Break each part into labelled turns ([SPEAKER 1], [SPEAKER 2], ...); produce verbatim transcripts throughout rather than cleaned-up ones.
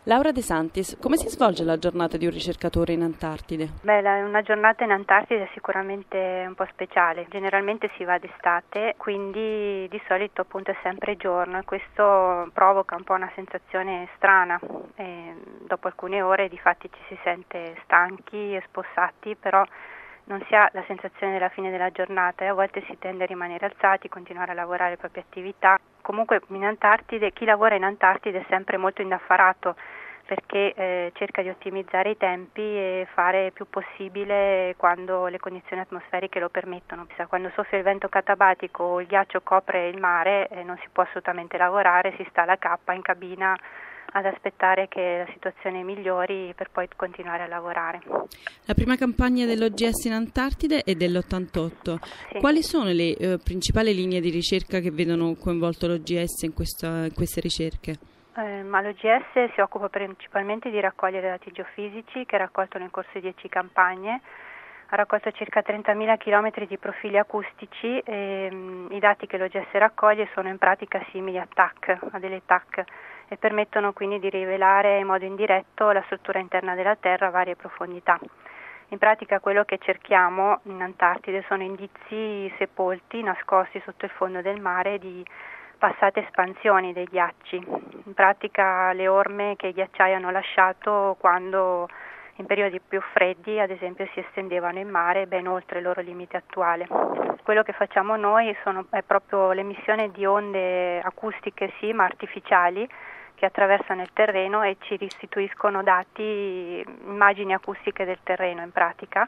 [SPEAKER 1] Laura De Santis, come si svolge la giornata di un ricercatore in Antartide?
[SPEAKER 2] Beh, la, una giornata in Antartide è sicuramente un po' speciale. Generalmente si va d'estate, quindi di solito appunto è sempre giorno e questo provoca un po' una sensazione strana. E dopo alcune ore difatti ci si sente stanchi e spossati, però non si ha la sensazione della fine della giornata e a volte si tende a rimanere alzati, continuare a lavorare le proprie attività. Comunque in Antartide, chi lavora in Antartide è sempre molto indaffarato perché eh, cerca di ottimizzare i tempi e fare il più possibile quando le condizioni atmosferiche lo permettono. Quando soffia il vento catabatico o il ghiaccio copre il mare eh, non si può assolutamente lavorare, si sta alla cappa in cabina ad aspettare che la situazione migliori per poi continuare a lavorare.
[SPEAKER 1] La prima campagna dell'O G S in Antartide è dell'ottantotto.
[SPEAKER 2] Sì.
[SPEAKER 1] Quali sono le eh, principali linee di ricerca che vedono coinvolto l'O G S in, questa, in queste ricerche?
[SPEAKER 2] Eh, ma l'O G S si occupa principalmente di raccogliere dati geofisici che ha raccolto nel corso di dieci campagne. Ha raccolto circa trentamila chilometri di profili acustici e mh, i dati che l'O G S raccoglie sono in pratica simili a T A C, a delle T A C, e permettono quindi di rivelare in modo indiretto la struttura interna della Terra a varie profondità. In pratica quello che cerchiamo in Antartide sono indizi sepolti, nascosti sotto il fondo del mare di passate espansioni dei ghiacci. In pratica le orme che i ghiacciai hanno lasciato quando in periodi più freddi, ad esempio, si estendevano in mare ben oltre il loro limite attuale. Quello che facciamo noi sono, è proprio l'emissione di onde acustiche, sì, ma artificiali, che attraversano il terreno e ci restituiscono dati, immagini acustiche del terreno in pratica,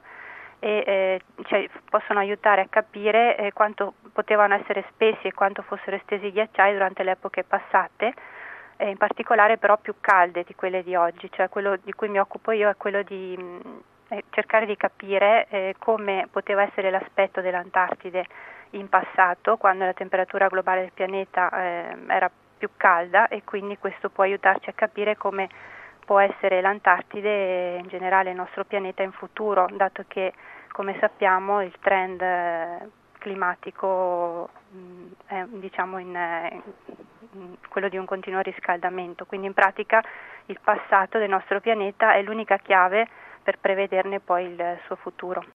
[SPEAKER 2] e eh, cioè, possono aiutare a capire eh, quanto potevano essere spessi e quanto fossero estesi i ghiacciai durante le epoche passate, e in particolare però più calde di quelle di oggi. Cioè quello di cui mi occupo io è quello di mh, cercare di capire eh, come poteva essere l'aspetto dell'Antartide in passato, quando la temperatura globale del pianeta eh, era più calda, e quindi questo può aiutarci a capire come può essere l'Antartide e in generale il nostro pianeta in futuro, dato che, come sappiamo, il trend eh, climatico mh, è diciamo in, in quello di un continuo riscaldamento, quindi in pratica il passato del nostro pianeta è l'unica chiave per prevederne poi il suo futuro.